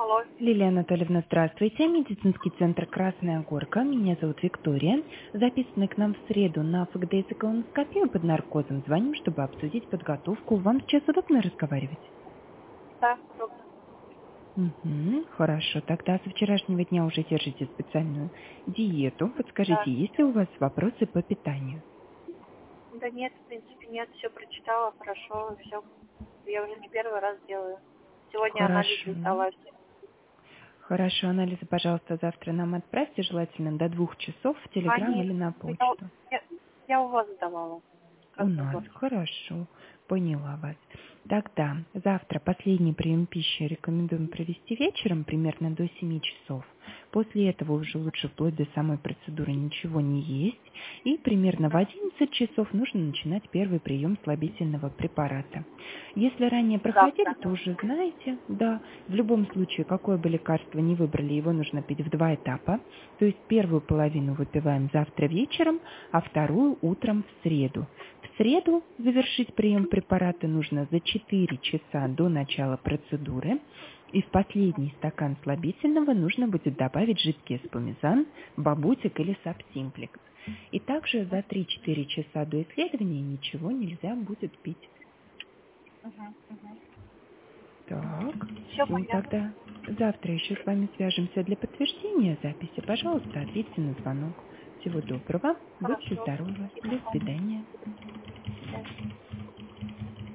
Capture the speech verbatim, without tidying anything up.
Алло. Лилия Анатольевна, здравствуйте. Медицинский центр «Красная Горка». Меня зовут Виктория. Записаны к нам в среду на ФГДС и колоноскопию под наркозом. Звоним, чтобы обсудить подготовку. Вам сейчас удобно разговаривать? Да, удобно. Угу, хорошо. Тогда со вчерашнего дня уже держите специальную диету. Подскажите, Да. есть ли у вас вопросы по питанию? Да нет, в принципе, нет, все прочитала, хорошо, все. Я уже не первый раз делаю. Сегодня Хорошо. анализы сдала все. Хорошо, анализы, пожалуйста, завтра нам отправьте, желательно до двух часов в Телеграм Они, или на я, почту. я, я у вас сдавала. У нас, Красногорск. хорошо, поняла вас. Тогда завтра последний прием пищи рекомендуем провести вечером, примерно до семи часов. После этого уже лучше вплоть до самой процедуры ничего не есть. И примерно в одиннадцать часов нужно начинать первый прием слабительного препарата. Если ранее проходили, Завтра. то уже знаете, да, в любом случае, какое бы лекарство ни выбрали, его нужно пить в два этапа. То есть первую половину выпиваем завтра вечером, а вторую утром в среду. В среду завершить прием препарата нужно за четыре часа до начала процедуры. И в последний стакан слабительного нужно будет добавить жидкий эспумизан, бабутик или сабсимплекс. И также за три-четыре часа до исследования ничего нельзя будет пить. Угу, угу. Так, Все все, понятно. тогда завтра еще с вами свяжемся для подтверждения записи. Пожалуйста, ответьте на звонок. Всего доброго, будьте Хорошо. здоровы, до Спасибо. свидания. До свидания.